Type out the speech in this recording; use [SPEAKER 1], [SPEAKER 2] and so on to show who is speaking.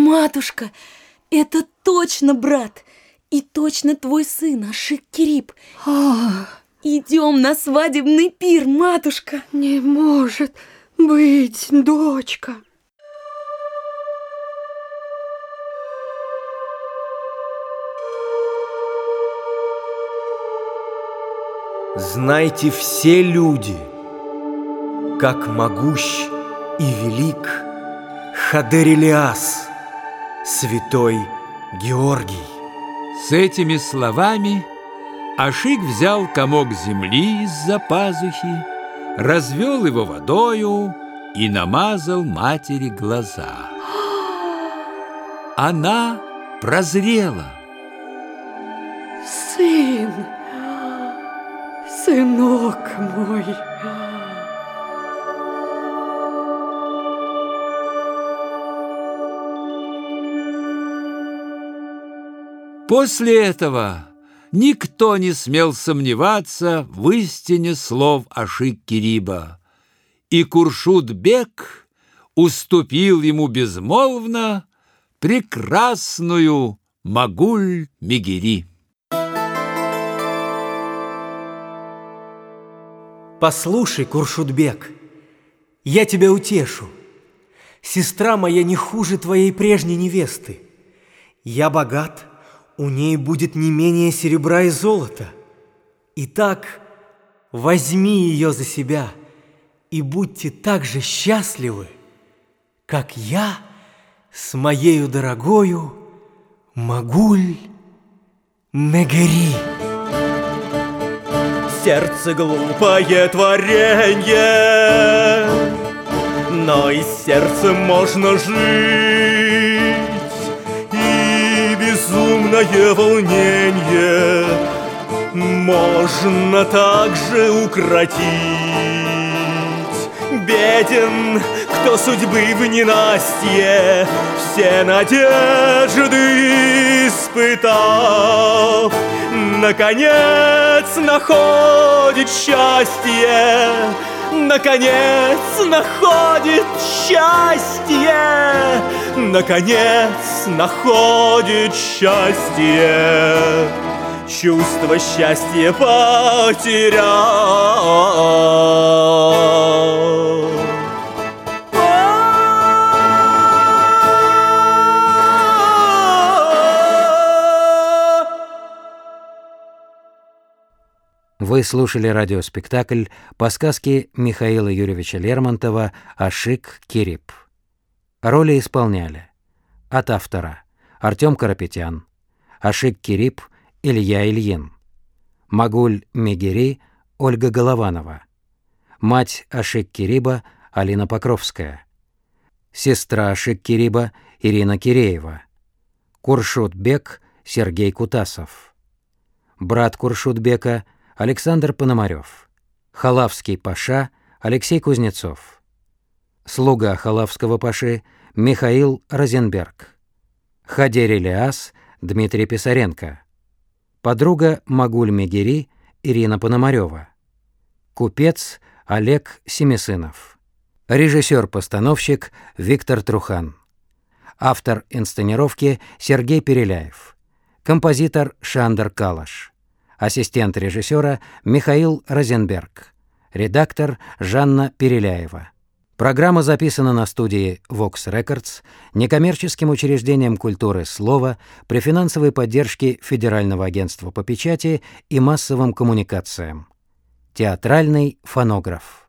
[SPEAKER 1] Матушка, это точно брат и точно твой сын, Ашик Кериб. Идем на свадебный пир, матушка.
[SPEAKER 2] Не может быть, дочка.
[SPEAKER 3] Знайте все люди, как могущ и велик Хадер Илиас, святой Георгий.
[SPEAKER 4] С этими словами Ашик взял комок земли из-за пазухи, развел его водою и намазал матери глаза. Она прозрела.
[SPEAKER 2] Сын, сынок мой.
[SPEAKER 4] После этого никто не смел сомневаться в истине слов Ашик Кериба, и Куршуд-бек уступил ему безмолвно прекрасную Магуль-Мегери.
[SPEAKER 3] Послушай, Куршуд-бек, я тебя утешу. Сестра моя не хуже твоей прежней невесты. Я богат, у ней будет не менее серебра и золота. Итак, возьми ее за себя и будьте так же счастливы, как я с моею дорогою Магуль-Мегери. Сердце глупое творенье, но и с сердцем можно жить, и безумное волнение можно также укротить. Беден, кто судьбы в ненастье все надежды испытав, наконец находит счастье, наконец находит счастье, наконец находит счастье. Чувство счастья потерял.
[SPEAKER 5] Вы слушали радиоспектакль по сказке Михаила Юрьевича Лермонтова «Ашик Кериб». Роли исполняли от автора Артем Карапетян, Ашик Кериб Илья Ильин, Магуль-Мегери Ольга Голованова, мать Ашик Кериба Алина Покровская, сестра Ашик Кериба Ирина Киреева, Куршуд-бек Сергей Кутасов, брат Куршуд-бека Александр Пономарев, халавский паша Алексей Кузнецов, слуга халавского паши Михаил Розенберг, Хадер Илиас Дмитрий Писаренко, подруга Магуль-Мегери Ирина Пономарева, купец Олег Семисынов, режиссер-постановщик Виктор Трухан, автор инсценировки Сергей Переляев, композитор Шандер Калаш, ассистент режиссера Михаил Розенберг, редактор Жанна Переляева. Программа записана на студии Vox Records, некоммерческим учреждением культуры «Слово» при финансовой поддержке Федерального агентства по печати и массовым коммуникациям. Театральный фонограф.